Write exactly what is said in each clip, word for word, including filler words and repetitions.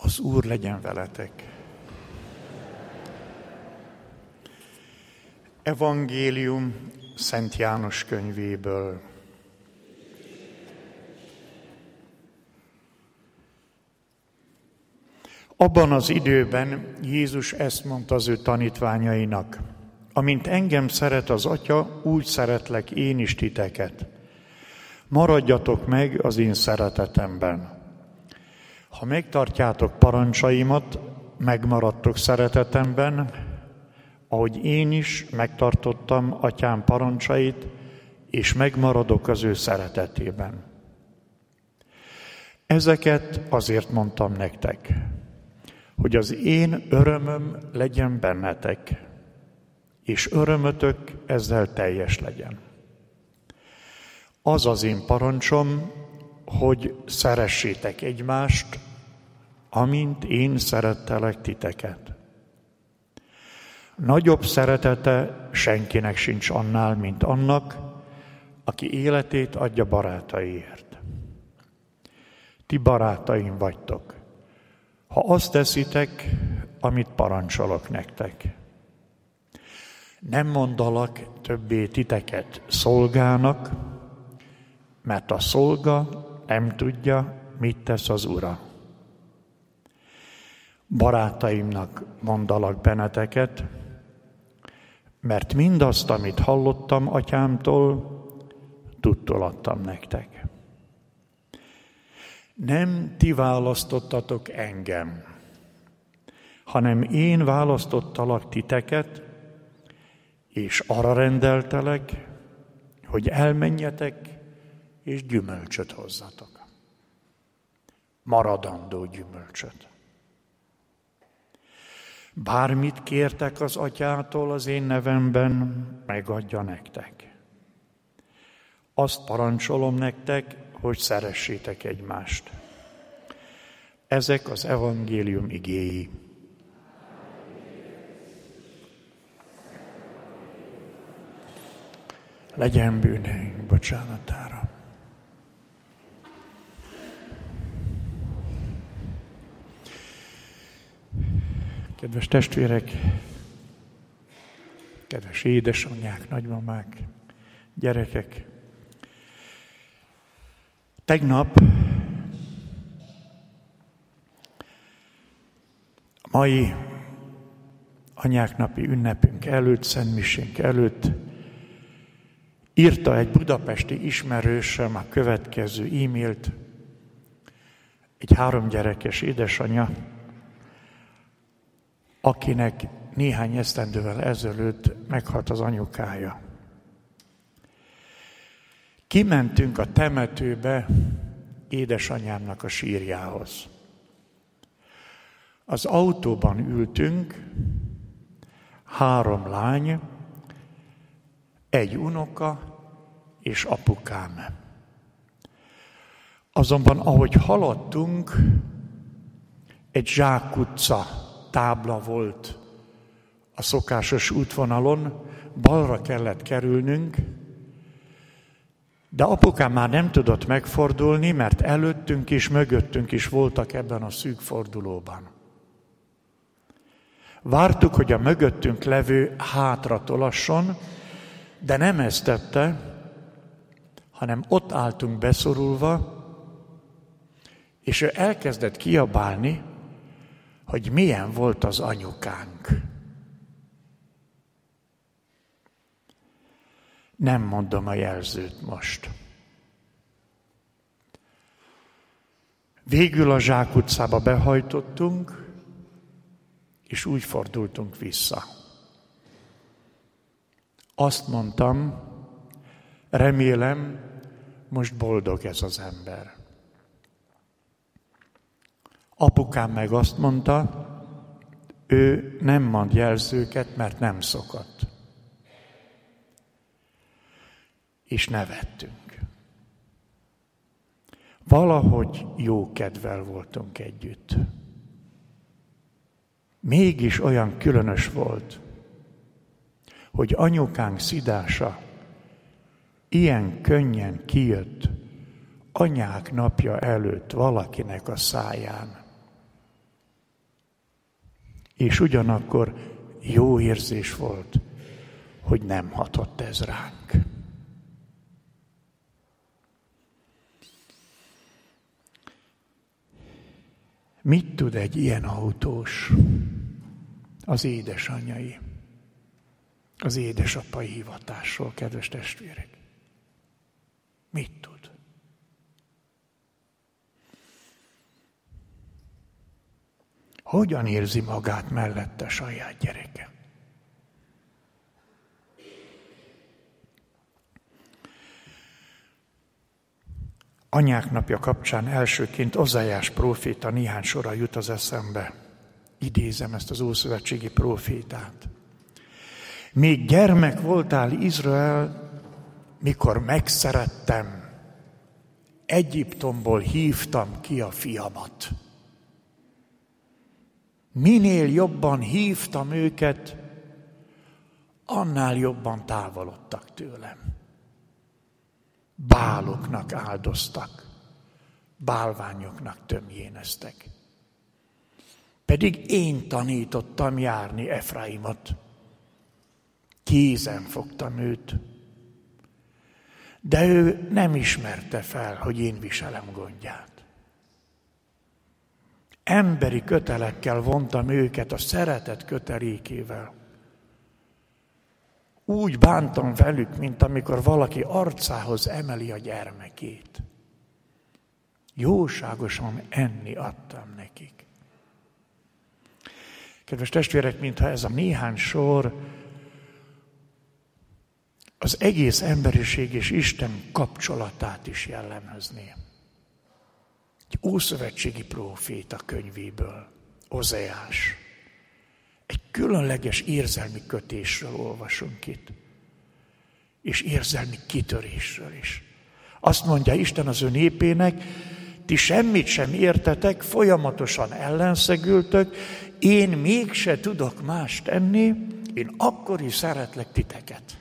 Az Úr legyen veletek. Evangélium Szent János könyvéből. Abban az időben Jézus ezt mondta az ő tanítványainak: amint engem szeret az Atya, úgy szeretlek én is titeket. Maradjatok meg az én szeretetemben. Ha megtartjátok parancsaimat, megmaradtok szeretetemben, ahogy én is megtartottam Atyám parancsait, és megmaradok az ő szeretetében. Ezeket azért mondtam nektek, hogy az én örömöm legyen bennetek, és örömötök ezzel teljes legyen. Az az én parancsom, hogy szeressétek egymást, amint én szerettelek titeket. Nagyobb szeretete senkinek sincs annál, mint annak, aki életét adja barátaiért. Ti barátaim vagytok, ha azt teszitek, amit parancsolok nektek. Nem mondalak többé titeket szolgának, mert a szolga nem tudja, mit tesz az ura. Barátaimnak mondalak benneteket, mert mindazt, amit hallottam Atyámtól, tudtól adtam nektek. Nem ti választottatok engem, hanem én választottalak titeket, és arra rendeltelek, hogy elmenjetek, és gyümölcsöt hozzatok. Maradandó gyümölcsöt. Bármit kértek az Atyától az én nevemben, megadja nektek. Azt parancsolom nektek, hogy szeressétek egymást. Ezek az evangélium igéi. Legyen bűneink bocsánatára. Kedves testvérek, kedves édesanyák, nagymamák, gyerekek! Tegnap a mai anyák napi ünnepünk előtt, szentmisénk előtt írta egy budapesti ismerősöm a következő e-mailt, egy háromgyerekes édesanyja, akinek néhány esztendővel ezelőtt meghalt az anyukája. Kimentünk a temetőbe édesanyámnak a sírjához. Az autóban ültünk, három lány, egy unoka és apukám. Azonban ahogy haladtunk, egy zsákutca tábla volt a szokásos útvonalon, balra kellett kerülnünk, de apukám már nem tudott megfordulni, mert előttünk és mögöttünk is voltak ebben a szűk fordulóban. Vártuk, hogy a mögöttünk levő hátra tolasson, de nem ezt tette, hanem ott álltunk beszorulva, és ő elkezdett kiabálni, hogy milyen volt az anyukánk. Nem mondom a jelzőt most. Végül a zsákutcába behajtottunk, és úgy fordultunk vissza. Azt mondtam, remélem, most boldog ez az ember. Apukám meg azt mondta, ő nem mond jelzőket, mert nem szokott. És nevettünk. Valahogy jó kedvel voltunk együtt. Mégis olyan különös volt, hogy anyukánk szidása ilyen könnyen kijött anyák napja előtt valakinek a száján. És ugyanakkor jó érzés volt, hogy nem hatott ez ránk. Mit tud egy ilyen autós? Az édesanyjai, az édesapai hivatásról, kedves testvérek. Mit tud? Hogyan érzi magát mellette saját gyereke? Anyák napja kapcsán elsőként Ozeás próféta néhány sora jut az eszembe. Idézem ezt az ószövetségi prófétát. Még gyermek voltál, Izrael, mikor megszerettem, Egyiptomból hívtam ki a fiamat. Minél jobban hívtam őket, annál jobban távolodtak tőlem. Báloknak áldoztak, bálványoknak tömjéneztek. Pedig én tanítottam járni Efraimot. Kézen fogtam őt. De ő nem ismerte fel, hogy én viselem gondját. Emberi kötelekkel vontam őket a szeretet kötelékével. Úgy bántam velük, mint amikor valaki arcához emeli a gyermekét. Jóságosan enni adtam nekik. Kedves testvérek, mintha ez a néhány sor az egész emberiség és Isten kapcsolatát is jellemezné. Egy ószövetségi próféta könyvéből, Ozeás. Egy különleges érzelmi kötésről olvasunk itt. És érzelmi kitörésről is. Azt mondja Isten az ő népének, ti semmit sem értetek, folyamatosan ellenszegültök, én mégse tudok más tenni, én akkor is szeretlek titeket.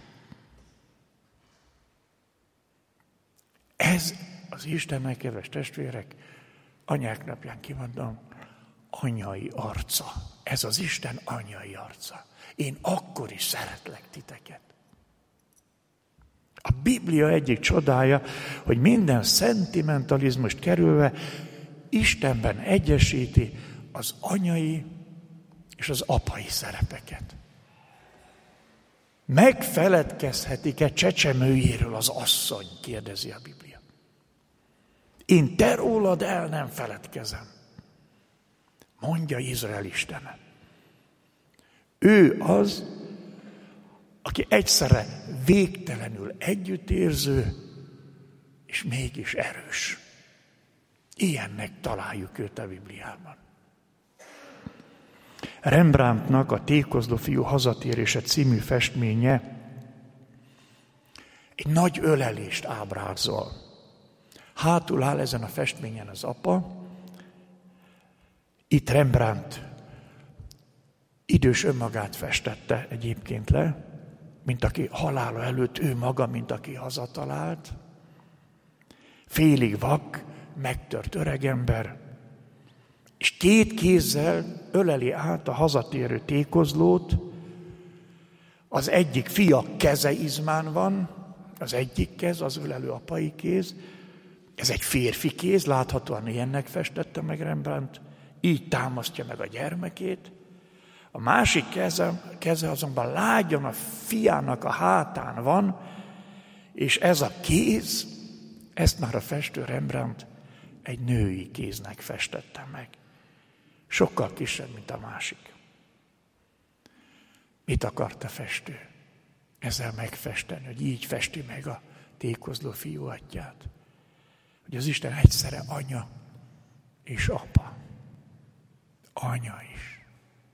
Ez az Istennek, kedves testvérek, anyák napján kimondom, anyai arca. Ez az Isten anyai arca. Én akkor is szeretlek titeket. A Biblia egyik csodája, hogy minden szentimentalizmust kerülve Istenben egyesíti az anyai és az apai szerepeket. Megfeledkezhetik-e csecsemőjéről az asszony, kérdezi a Biblia. Én te rólad el nem feledkezem, mondja Izrael Istene. Ő az, aki egyszerre végtelenül együttérző, és mégis erős. Ilyennek találjuk őt a Bibliában. Rembrandtnak a Tékozló fiú hazatérése című festménye egy nagy ölelést ábrázol. Hátul áll ezen a festményen az apa. Itt Rembrandt idős önmagát festette egyébként le, mint aki halála előtt ő maga, mint aki hazatalált. Félig vak, megtört öregember, és két kézzel öleli át a hazatérő Tékozlót. Az egyik fia keze izmán van, az egyik kez, az ölelő apai kéz. Ez egy férfi kéz, láthatóan ilyennek festette meg Rembrandt, így támasztja meg a gyermekét. A másik keze, keze azonban lágyan a fiának a hátán van, és ez a kéz, ezt már a festő Rembrandt egy női kéznek festette meg. Sokkal kisebb, mint a másik. Mit akart a festő? Ezzel megfesteni, hogy így festi meg a Tékozló fiú atyját. Hogy az Isten egyszerre anya és apa. Anya is.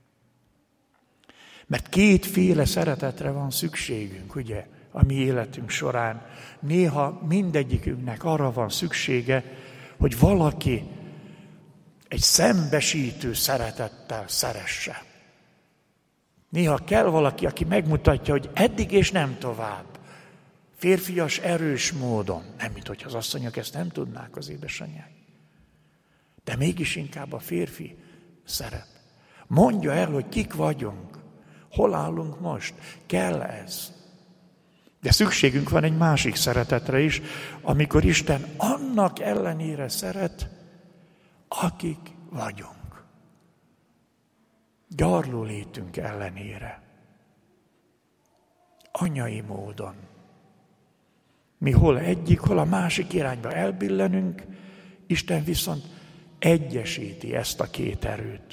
Mert kétféle szeretetre van szükségünk, ugye, a mi életünk során. Néha mindegyikünknek arra van szüksége, hogy valaki egy szembesítő szeretettel szeresse. Néha kell valaki, aki megmutatja, hogy eddig és nem tovább. Férfias, erős módon. Nem, mint hogyha az asszonyok ezt nem tudnák, az édesanyják. De mégis inkább a férfi szeret. Mondja el, hogy kik vagyunk, hol állunk most, kell ez. De szükségünk van egy másik szeretetre is, amikor Isten annak ellenére szeret, akik vagyunk. Gyarló létünk ellenére. Anyai módon. Mi hol egyik, hol a másik irányba elbillenünk, Isten viszont egyesíti ezt a két erőt.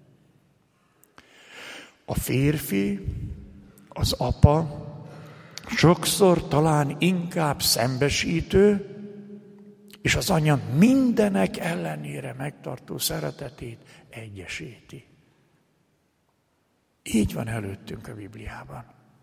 A férfi, az apa sokszor talán inkább szembesítő, és az anya mindenek ellenére megtartó szeretetét egyesíti. Így van előttünk a Bibliában.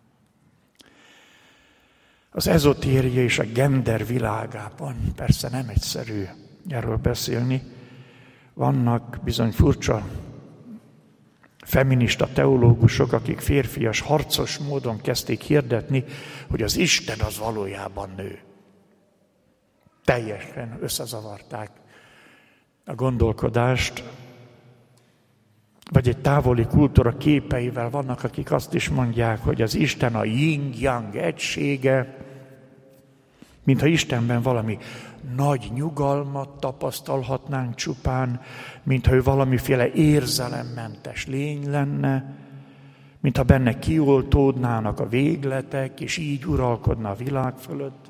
Az ezotéria és a gender világában persze nem egyszerű erről beszélni. Vannak bizony furcsa feminista teológusok, akik férfias, harcos módon kezdték hirdetni, hogy az Isten az valójában nő. Teljesen összezavarták a gondolkodást, vagy egy távoli kultúra képeivel vannak, akik azt is mondják, hogy az Isten a yin-yang egysége, mintha Istenben valami nagy nyugalmat tapasztalhatnánk csupán, mintha ő valamiféle érzelemmentes lény lenne, mintha benne kioltódnának a végletek, és így uralkodna a világ fölött.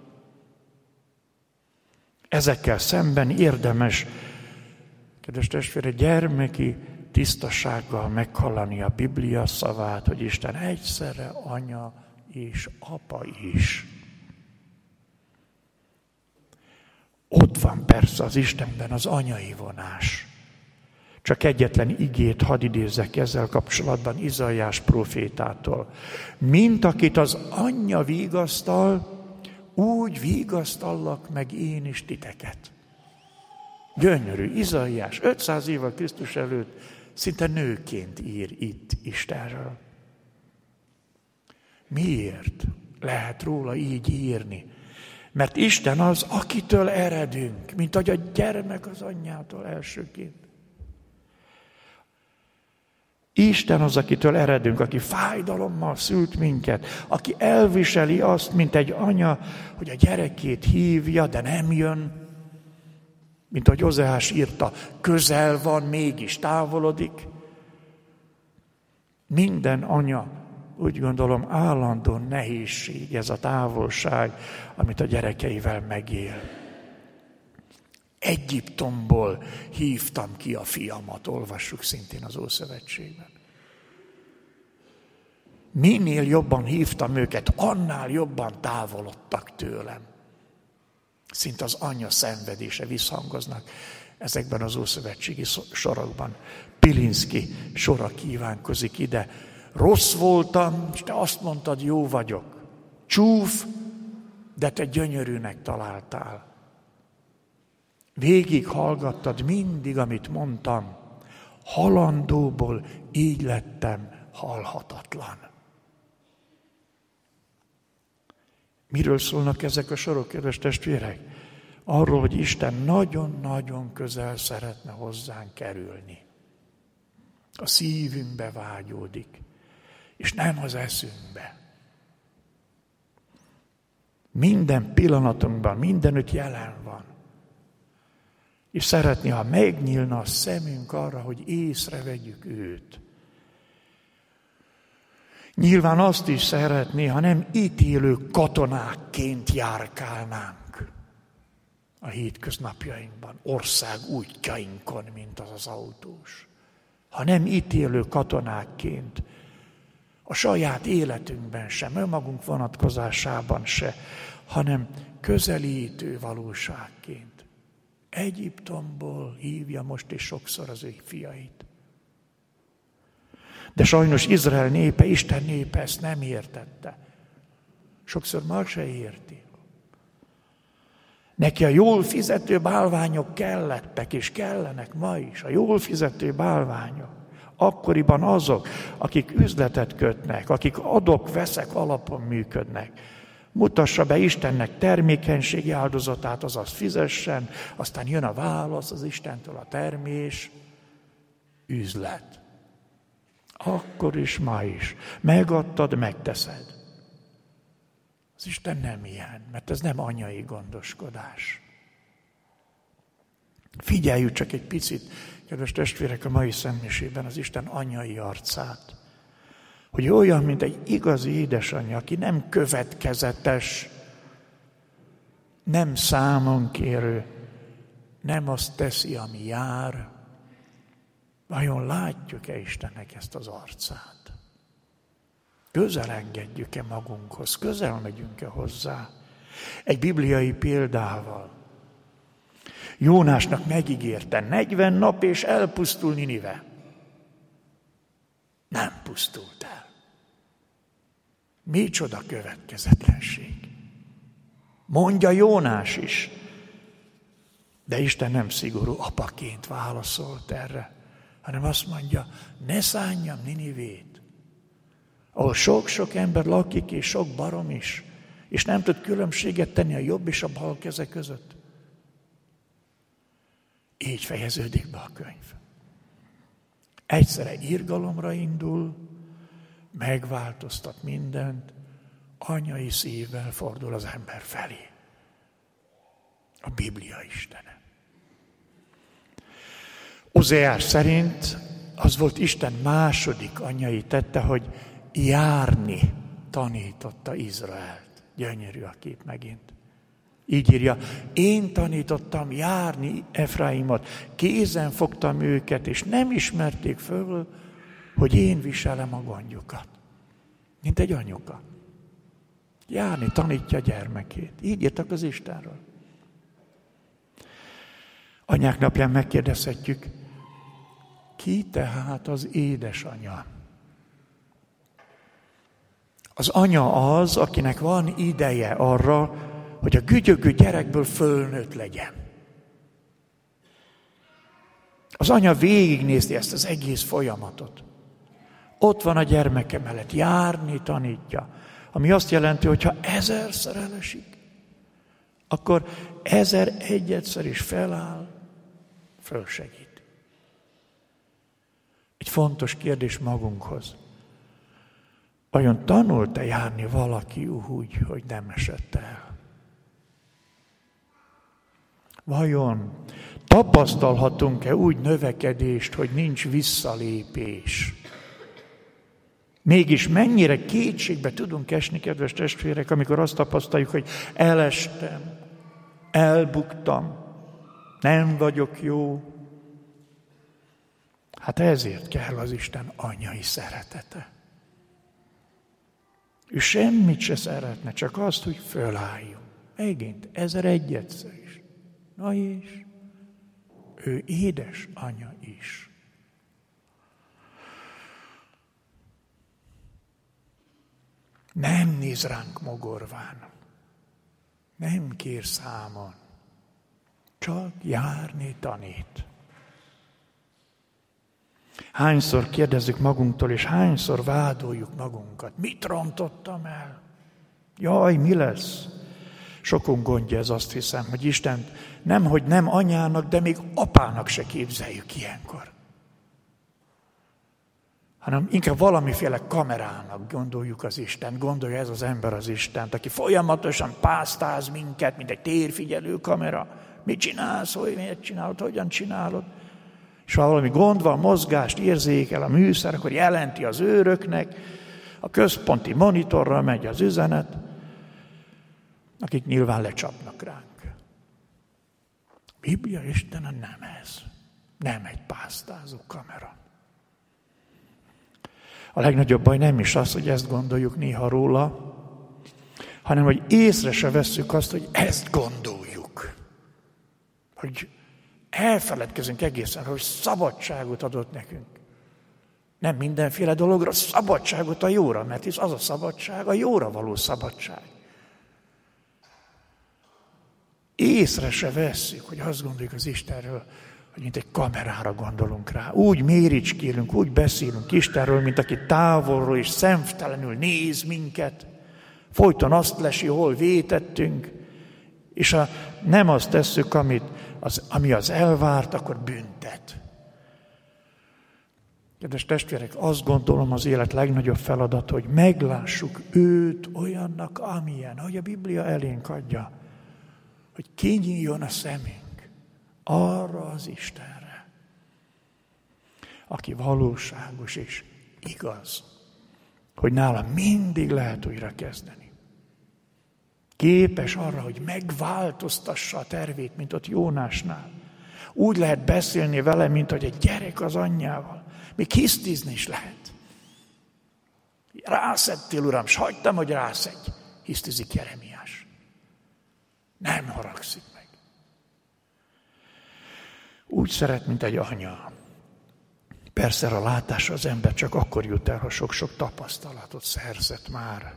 Ezekkel szemben érdemes, kedves testvére, gyermeki tisztasággal meghallani a Biblia szavát, hogy Isten egyszerre anya és apa is. Ott van persze az Istenben az anyai vonás. Csak egyetlen igét hadd idézzek ezzel kapcsolatban Izaiás prófétától. Mint akit az anyja vigasztal, úgy vigasztallak meg én is titeket. Gyönyörű, Izaiás ötszáz évvel Krisztus előtt szinte nőként ír itt Istenről. Miért lehet róla így írni? Mert Isten az, akitől eredünk, mint ahogy a gyermek az anyjától elsőként. Isten az, akitől eredünk, aki fájdalommal szült minket, aki elviseli azt, mint egy anya, hogy a gyerekét hívja, de nem jön. Mint ahogy Ozeás írta, közel van, mégis távolodik. Minden anya, úgy gondolom, állandó nehézség ez a távolság, amit a gyerekeivel megél. Egyiptomból hívtam ki a fiamat, olvassuk szintén az Ószövetségben. Minél jobban hívtam őket, annál jobban távolodtak tőlem. Szint az anya szenvedése visszhangoznak ezekben az ószövetségi sorokban. Pilinszky sora kívánkozik ide. Rossz voltam, és te azt mondtad, jó vagyok. Csúf, de te gyönyörűnek találtál. Végig hallgattad mindig, amit mondtam. Halandóból így lettem halhatatlan. Miről szólnak ezek a sorok, kedves testvérek? Arról, hogy Isten nagyon-nagyon közel szeretne hozzánk kerülni. A szívünkbe vágyódik, és nem az eszünkbe. Minden pillanatunkban, mindenütt jelen van. És szeretné, ha megnyílna a szemünk arra, hogy észrevegyük őt. Nyilván azt is szeretné, ha nem ítélő katonákként járkálnánk a hétköznapjainkban, ország útjainkon, mint az az autós. Ha nem ítélő katonákként, a saját életünkben sem, önmagunk vonatkozásában se, hanem közelítő valóságként. Egyiptomból hívja most és sokszor az ő fiait. De sajnos Izrael népe, Isten népe ezt nem értette. Sokszor ma se érti. Neki a jól fizető bálványok kellettek, és kellenek ma is. A jól fizető bálványok. Akkoriban azok, akik üzletet kötnek, akik adok-veszek alapon működnek. Mutassa be Istennek termékenységi áldozatát, azaz fizessen, aztán jön a válasz az Istentől, a termés, üzlet. Akkor is, ma is. Megadtad, megteszed. Az Isten nem ilyen, mert ez nem anyai gondoskodás. Figyeljük csak egy picit, kedves testvérek, a mai szentmisében az Isten anyai arcát. Hogy olyan, mint egy igazi édesanyja, aki nem következetes, nem számonkérő, nem azt teszi, ami jár. Vajon látjuk-e Istennek ezt az arcát? Közel engedjük-e magunkhoz? Közel megyünk-e hozzá? Egy bibliai példával. Jónásnak megígérte negyven nap és elpusztul Ninive. Nem pusztult el. Micsoda következetlenség. Mondja Jónás is. De Isten nem szigorú apaként válaszolt erre, hanem azt mondja, ne szánjam Ninivét, ahol sok-sok ember lakik, és sok barom is, és nem tud különbséget tenni a jobb és a bal keze között. Így fejeződik be a könyv. Egyszerre irgalomra indul, megváltoztat mindent, anyai szívvel fordul az ember felé. A Biblia Istene. Ozeás szerint az volt Isten második anyai tette, hogy járni tanította Izraelt. Gyönyörű a kép megint. Így írja, én tanítottam járni Efraimot, kézen fogtam őket, és nem ismerték föl, hogy én viselem a gondjukat. Mint egy anyuka. Járni tanítja a gyermekét. Így írtak az Istenről. Anyák napján megkérdezhetjük, ki tehát az édesanya? Az anya az, akinek van ideje arra, hogy a gügyögő gyerekből fölnőtt legyen. Az anya végignézi ezt az egész folyamatot. Ott van a gyermeke mellett, járni tanítja, ami azt jelenti, hogy ha ezerszer elesik, akkor ezer egyedszer is feláll, fölsegít. Egy fontos kérdés magunkhoz. Vajon tanult-e járni valaki úgy, hogy nem esett el? Vajon tapasztalhatunk-e úgy növekedést, hogy nincs visszalépés? Mégis mennyire kétségbe tudunk esni, kedves testvérek, amikor azt tapasztaljuk, hogy elestem, elbuktam, nem vagyok jó. Hát ezért kell az Isten anyai szeretete. Ő semmit se szeretne, csak azt, hogy fölálljon. Megint, ezer egyedszer is. Na és ő édes anya is. Nem néz ránk mogorván. Nem kér számon. Csak járni tanít. Hányszor kérdezzük magunktól, és hányszor vádoljuk magunkat. Mit rontottam el? Jaj, mi lesz? Sokunk gondja ez, azt hiszem, hogy Isten nem, hogy nem anyának, de még apának se képzeljük ilyenkor. Hanem inkább valamiféle kamerának gondoljuk az Istent, gondolja ez az ember az Istent, aki folyamatosan pásztáz minket, mint egy térfigyelő kamera. Mit csinálsz, hogy miért csinálod, hogyan csinálod? És ha valami gond van, mozgást érzékel a műszer, akkor jelenti az őröknek, a központi monitorra megy az üzenet, akik nyilván lecsapnak ránk. A Biblia Istene nem ez. Nem egy pásztázó kamera. A legnagyobb baj nem is az, hogy ezt gondoljuk néha róla, hanem hogy észre se vesszük azt, hogy ezt gondoljuk. Hogy elfeledkezünk egészen, hogy szabadságot adott nekünk. Nem mindenféle dologra, szabadságot a jóra, mert hisz az a szabadság, a jóra való szabadság. Észre se vesszük, hogy azt gondoljuk az Istenről, hogy mint egy kamerára gondolunk rá. Úgy méricskélünk, úgy beszélünk Istenről, mint aki távolról és szemtelenül néz minket. Folyton azt lesi, hol vétettünk, és ha nem azt tesszük, amit az, ami az elvárt, akkor büntet. Kedves testvérek, azt gondolom az élet legnagyobb feladat, hogy meglássuk őt olyannak, amilyen, ahogy a Biblia elénk adja, hogy kinyíljon a szemünk arra az Istenre, aki valóságos és igaz, hogy nála mindig lehet újra kezdeni. Képes arra, hogy megváltoztassa a tervét, mint ott Jónásnál. Úgy lehet beszélni vele, mint hogy egy gyerek az anyjával. Még hisztizni is lehet. Rászedtél, uram, s hagytam, hogy rászedj, hisztizik Jeremiás. Nem haragszik meg. Úgy szeret, mint egy anya. Persze a látásra az ember csak akkor jut el, ha sok-sok tapasztalatot szerzett már.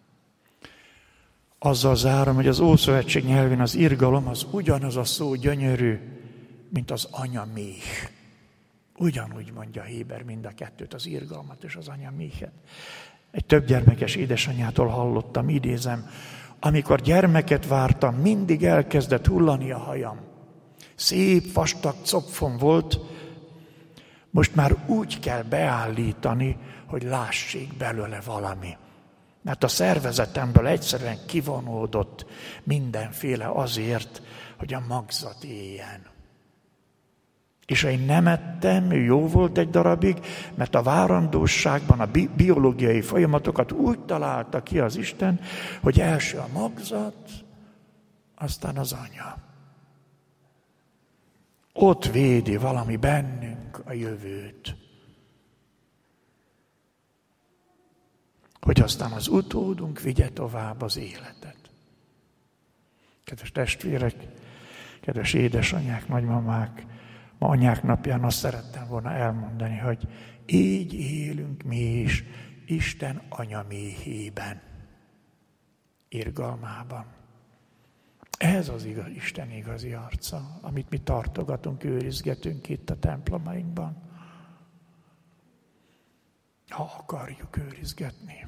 Azzal zárom, hogy az Ószövetség nyelvén az irgalom az ugyanaz a szó gyönyörű, mint az anyaméh. Ugyanúgy mondja Héber mind a kettőt, az irgalmat és az anyaméhet. Egy több gyermekes édesanyjától hallottam, idézem, amikor gyermeket vártam, mindig elkezdett hullani a hajam. Szép, vastag copfom volt, most már úgy kell beállítani, hogy lássék belőle valami. Mert a szervezetemből egyszerűen kivonódott mindenféle azért, hogy a magzat éljen. És én nem ettem, jó volt egy darabig, mert a várandóságban a bi- biológiai folyamatokat úgy találta ki az Isten, hogy első a magzat, aztán az anya. Ott védi valami bennünk a jövőt. Hogy aztán az utódunk vigye tovább az életet. Kedves testvérek, kedves édesanyák, nagymamák, ma anyák napján azt szerettem volna elmondani, hogy így élünk mi is Isten anyaméhében, irgalmában. Ez az igaz, Isten igazi arca, amit mi tartogatunk, őrizgetünk itt a templomainkban. Ha akarjuk őrizgetni.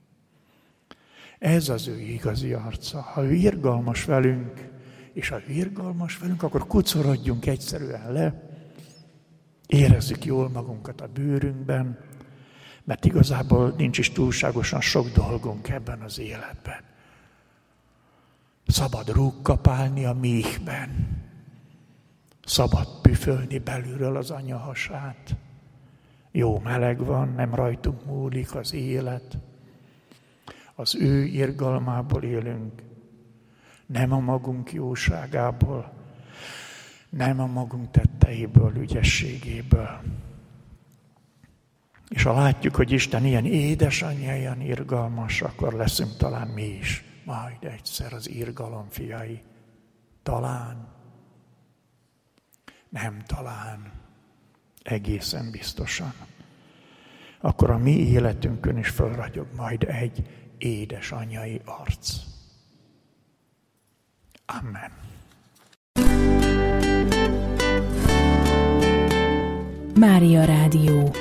Ez az ő igazi arca. Ha ő irgalmas velünk, és ha ő irgalmas velünk, akkor kucorodjunk egyszerűen le, érezzük jól magunkat a bőrünkben, mert igazából nincs is túlságosan sok dolgunk ebben az életben. Szabad rúgkapálni a méhben, szabad püfölni belülről az anya hasát. Jó meleg van, nem rajtunk múlik az élet. Az ő irgalmából élünk, nem a magunk jóságából, nem a magunk tetteiből, ügyességéből. És ha látjuk, hogy Isten ilyen édesanyja, ilyen irgalmas, akkor leszünk talán mi is majd egyszer az irgalom fiai. Talán, nem talán, egészen biztosan. Akkor a mi életünkön is fölragyog majd egy édesanyjai arc. Amen. Mária Rádió.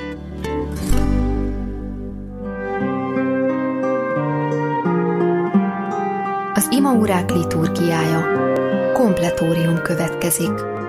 Az imaórák liturgiája. Kompletórium következik.